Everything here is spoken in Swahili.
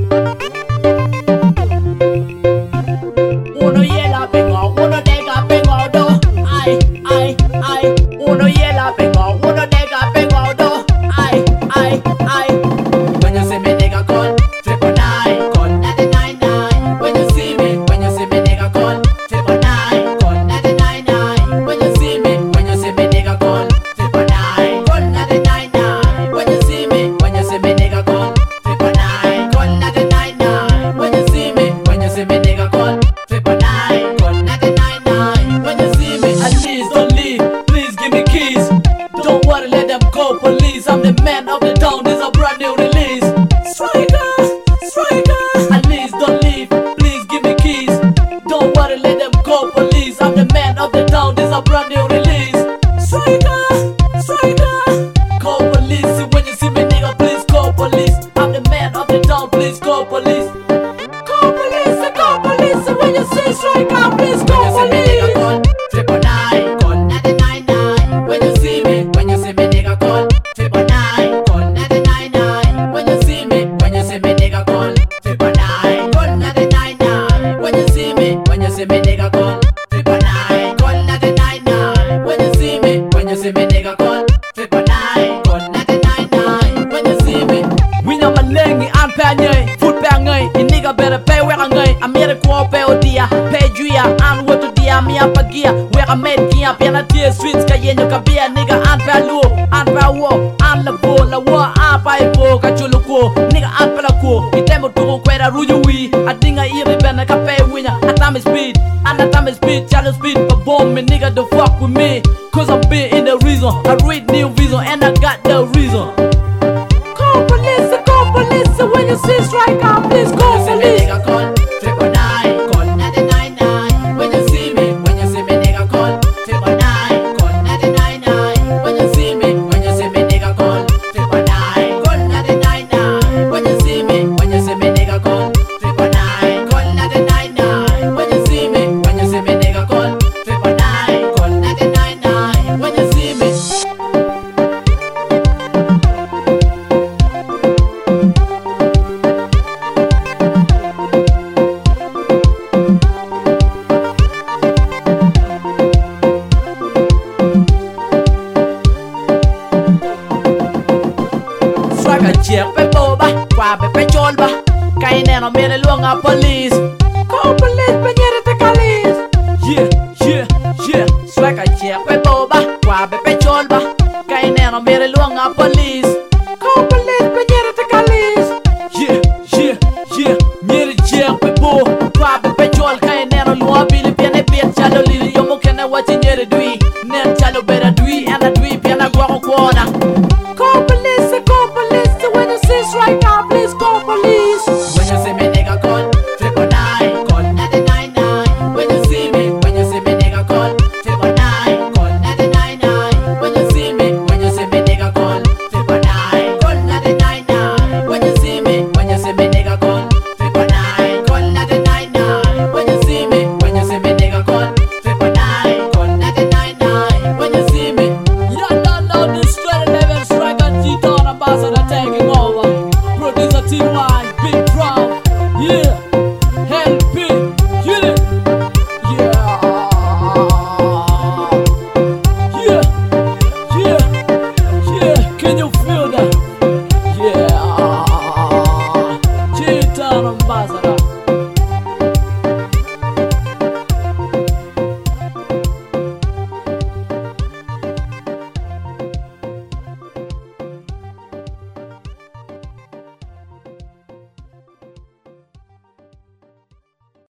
Uno yela pengo, uno dega pengo do. Ay, ay, ay. Uno yela pengo, uno dega pengo do. Ay, ay, ay. When you see me nigga call 999, call 999. When you see me nigga call 999, call 999. When you see me nigga call 999, call 999. When you see me nigga call 999, call 999. When you see me nigga call 999, call 999. When you see me, at least don't leave, please give me keys. Don't worry, let them go, police. I'm the man of the town, this a brand new release. Striker, striker. At least don't leave, please give me keys. Don't worry, let them go, police. I'm the man of the town, this a brand new release. Striker, striker. Call police, when you see me nigga, please call police. I'm the man of the town, please call police. Call police, when you see striker, please call police. Call 999, call 999. When you see me nigga call 999, call 999. When you see me nigga call 999, call 999. When you see me nigga call 999, call 999. When you see me nigga call 999, call 999. When you see me, we know my lengi an pa nyai, foot pa ngai, in nigga better pay where I ngai. I'm here to go pay odia, pay juya, and what to dia me up a gear. Where I made kia, piano tear streets, kayenyo kabia, nigga an pa lu, an pa wo, an la wo, an pa ipo, kachuluko, nigga an pa la ko, itemo tuko kwera ruyui, adinga iri bena ka pay winner, atame speed, challenge speed, but bomb me nigga the fuck with me, cause I'm been in the reason, I read new vision, and I got the reason. Call police, when you see striker, please call police. Call 999, call 999. When you see me nigga call 999, call 999. When you see me nigga call 999, call 999. When you see me nigga call 999, call 999. When you see me nigga call 999, call 999. When you see me. Check pe boba, kwa pe cholba. Kay neno mere luanga police. Call police pe nyere te kalis. Yeah. Swag a check pe boba, kwa pe cholba. Kay neno mere luanga police. Call police pe nyere te kalis. Yeah. Nyere check pe bo, kwa pe chol. Kay neno luanga bili piane piet chalo lili yomo kene wachi nyere dui. Nen chalo bera dui, ena dui piana guako kuona. Call police, when you see striker, please call police. When you see me nigga call 999, call 999. When you see me nigga call 999, call 999. When you see me nigga call 999, call 999. When you see me nigga call 999, call 999. When you see me nigga call 999, call 999. When you see me, you don't know this straight level striker G-Town ambassador taking over. Producer T-Y, Big Drum, yeah. LP, hit it, yeah. Can you feel that? Yeah. G-Town ambassador.